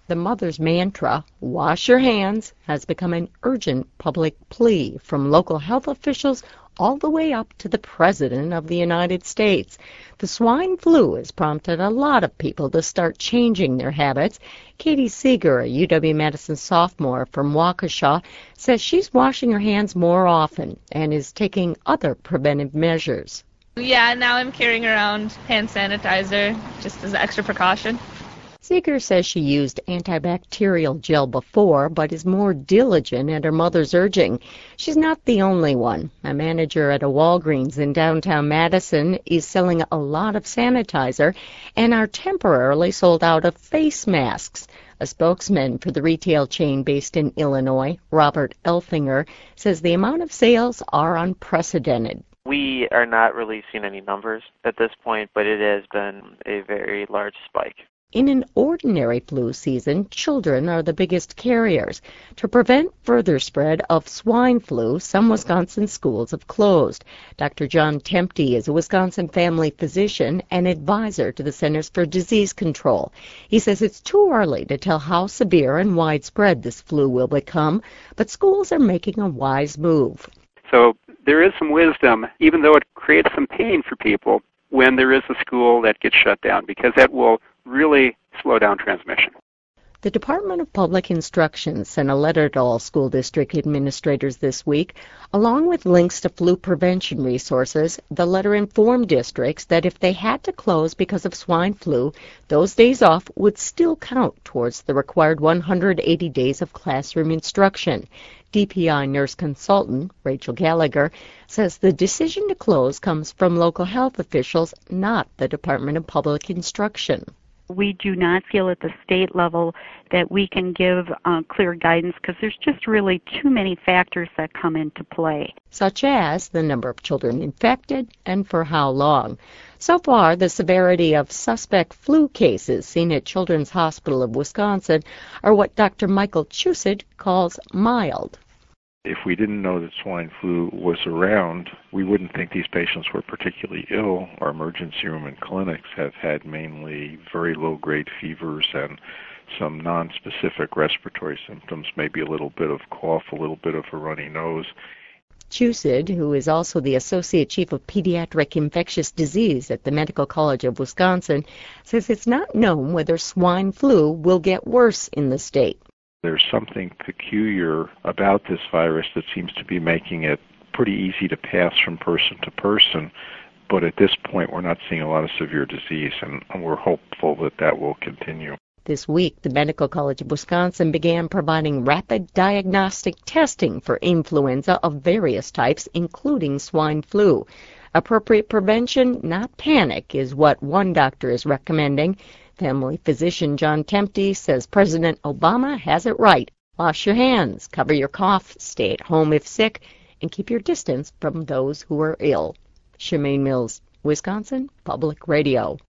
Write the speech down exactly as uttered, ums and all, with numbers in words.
The mother's mantra, wash your hands, has become an urgent public plea from local health officials all the way up to the President of the United States. The swine flu has prompted a lot of people to start changing their habits. Katie Seeger, a U W-Madison sophomore from Waukesha, says she's washing her hands more often and is taking other preventive measures. Yeah, now I'm carrying around hand sanitizer just as an extra precaution. Seeger says she used antibacterial gel before, but is more diligent at her mother's urging. She's not the only one. A manager at a Walgreens in downtown Madison is selling a lot of sanitizer and are temporarily sold out of face masks. A spokesman for the retail chain based in Illinois, Robert Elfinger, says the amount of sales are unprecedented. We are not releasing any numbers at this point, but it has been a very large spike. In an ordinary flu season, children are the biggest carriers. To prevent further spread of swine flu, some Wisconsin schools have closed. Doctor John Tempte is a Wisconsin family physician and advisor to the Centers for Disease Control. He says it's too early to tell how severe and widespread this flu will become, but schools are making a wise move. So there is some wisdom, even though it creates some pain for people, when there is a school that gets shut down, because that will really slow down transmission. The Department of Public Instruction sent a letter to all school district administrators this week. Along with links to flu prevention resources, the letter informed districts that if they had to close because of swine flu, those days off would still count towards the required one hundred eighty days of classroom instruction. D P I nurse consultant Rachel Gallagher says the decision to close comes from local health officials, not the Department of Public Instruction. We do not feel at the state level that we can give uh, clear guidance because there's just really too many factors that come into play, such as the number of children infected and for how long. So far, the severity of suspect flu cases seen at Children's Hospital of Wisconsin are what Doctor Michael Chusid calls mild. If we didn't know that swine flu was around, we wouldn't think these patients were particularly ill. Our emergency room and clinics have had mainly very low-grade fevers and some non-specific respiratory symptoms, maybe a little bit of cough, a little bit of a runny nose. Chusid, who is also the Associate Chief of Pediatric Infectious Disease at the Medical College of Wisconsin, says it's not known whether swine flu will get worse in the state. There's something peculiar about this virus that seems to be making it pretty easy to pass from person to person, but at this point we're not seeing a lot of severe disease, and we're hopeful that that will continue. This week, the Medical College of Wisconsin began providing rapid diagnostic testing for influenza of various types, including swine flu. Appropriate prevention, not panic, is what one doctor is recommending. Family physician John Tempte says President Obama has it right. Wash your hands, cover your cough, stay at home if sick, and keep your distance from those who are ill. Shemaine Mills, Wisconsin Public Radio.